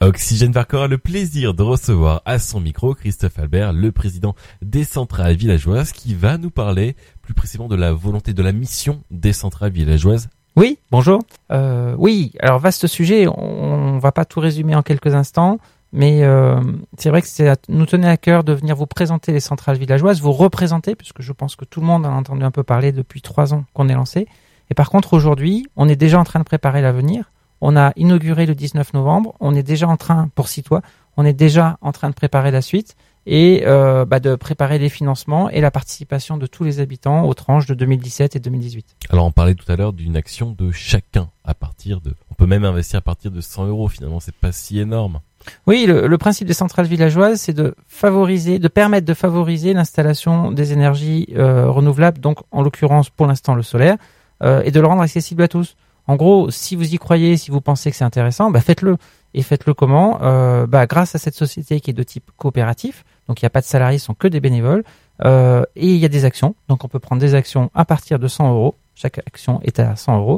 Oxygène Vercors a le plaisir de recevoir à son micro Christophe Albert, le président des centrales villageoises, qui va nous parler plus précisément de la volonté, de la mission des centrales villageoises. Oui, bonjour. Oui, alors vaste sujet, on va pas tout résumer en quelques instants, mais c'est vrai que nous tenait à cœur de venir vous présenter les centrales villageoises, vous représenter, puisque je pense que tout le monde en a entendu un peu parler depuis 3 ans qu'on est lancé. Et par contre, aujourd'hui, on est déjà en train de préparer l'avenir. On a inauguré le 19 novembre, on est déjà en train, pour Citois, on est déjà en train de préparer la suite et de préparer les financements et la participation de tous les habitants aux tranches de 2017 et 2018. Alors on parlait tout à l'heure d'une action de chacun on peut même investir à partir de 100 €, finalement c'est pas si énorme. Oui, le principe des centrales villageoises, c'est de permettre de favoriser l'installation des énergies renouvelables, donc en l'occurrence pour l'instant le solaire, et de le rendre accessible à tous. En gros, si vous y croyez, si vous pensez que c'est intéressant, faites-le. Et faites-le comment ? Grâce à cette société qui est de type coopératif, donc il n'y a pas de salariés, ce sont que des bénévoles, et il y a des actions, donc on peut prendre des actions à partir de 100 €, chaque action est à 100 €.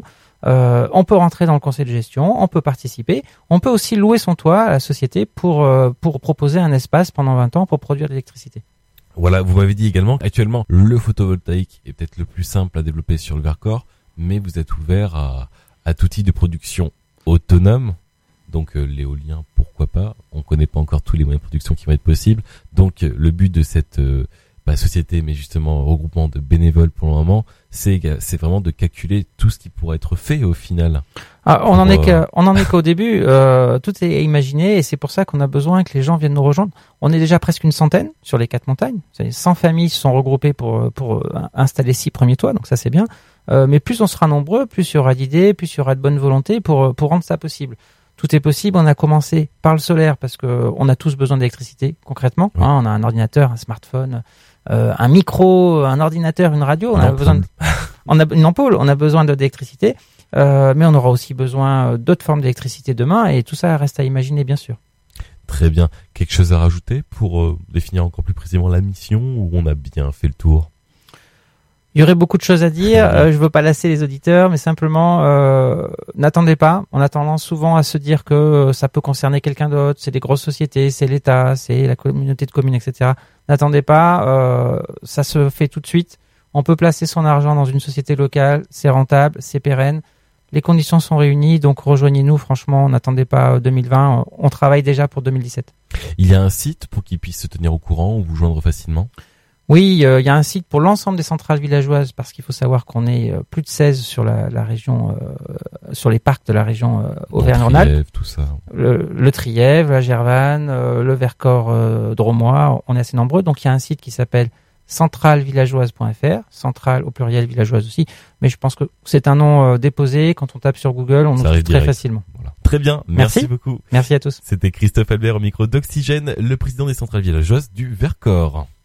On peut rentrer dans le conseil de gestion, on peut participer, on peut aussi louer son toit à la société pour proposer un espace pendant 20 ans pour produire de l'électricité. Voilà, vous m'avez dit également, actuellement, le photovoltaïque est peut-être le plus simple à développer sur le Vercors, mais vous êtes ouvert à tout type de production autonome. Donc l'éolien, pourquoi pas. On connaît pas encore tous les moyens de production qui vont être possibles. Donc le but de cette société, mais justement regroupement de bénévoles pour le moment, c'est vraiment de calculer tout ce qui pourrait être fait au final. On en est qu'au début. Tout est imaginé et c'est pour ça qu'on a besoin que les gens viennent nous rejoindre. On est déjà presque une centaine sur les 4 montagnes. 100 familles se sont regroupées pour installer 6 premiers toits, donc ça c'est bien. Mais plus on sera nombreux, plus il y aura d'idées, plus il y aura de bonne volonté pour rendre ça possible. Tout est possible. On a commencé par le solaire parce que on a tous besoin d'électricité concrètement. Oui. On a un ordinateur, un smartphone, un micro, un ordinateur, une radio. On a une ampoule. On a besoin d'électricité, mais on aura aussi besoin d'autres formes d'électricité demain. Et tout ça reste à imaginer, bien sûr. Très bien. Quelque chose à rajouter pour définir encore plus précisément la mission ou on a bien fait le tour? Il y aurait beaucoup de choses à dire. Je veux pas lasser les auditeurs, mais simplement n'attendez pas. On a tendance souvent à se dire que ça peut concerner quelqu'un d'autre. C'est des grosses sociétés, c'est l'État, c'est la communauté de communes, etc. N'attendez pas. Ça se fait tout de suite. On peut placer son argent dans une société locale. C'est rentable, c'est pérenne. Les conditions sont réunies, donc rejoignez-nous. Franchement, n'attendez pas 2020. On travaille déjà pour 2017. Il y a un site pour qu'ils puissent se tenir au courant ou vous joindre facilement? Oui, il y a un site pour l'ensemble des centrales villageoises parce qu'il faut savoir qu'on est plus de 16 sur la région, sur les parcs de la région Auvergne-Rhône-Alpes. Tout ça. Le Trièvre, la Gervanne, le Vercors Dromois, on est assez nombreux. Donc il y a un site qui s'appelle centralevillageoise.fr, centrale au pluriel villageoise aussi. Mais je pense que c'est un nom déposé. Quand on tape sur Google, on nous trouve très facilement. Voilà. Très bien, merci beaucoup. Merci à tous. C'était Christophe Albert au micro d'Oxygène, le président des centrales villageoises du Vercors.